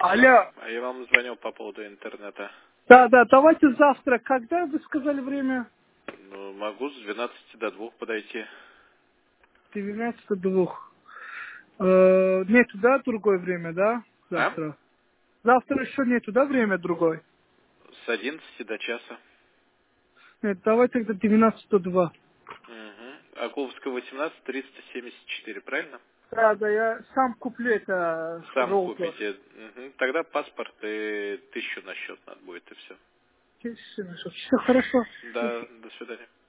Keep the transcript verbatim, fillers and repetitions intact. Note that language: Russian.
Алло. А я вам звонил по поводу интернета. Да, да, давайте завтра. Когда вы сказали время? Ну, могу с двенадцати до двух подойти. девятнадцать до двух. Э, нету, да, другое время, да? А? Завтра. Завтра еще нету, да, время другой? С одиннадцати до часа. Нет, давай тогда девятнадцать до два. Угу. Акуловская восемнадцать, триста семьдесят четыре, правильно? Да, да, я сам куплю это Сам роутер. купите. Мгм. Тогда паспорт и тысячу на счет надо будет, и все. Все хорошо. Да, до свидания.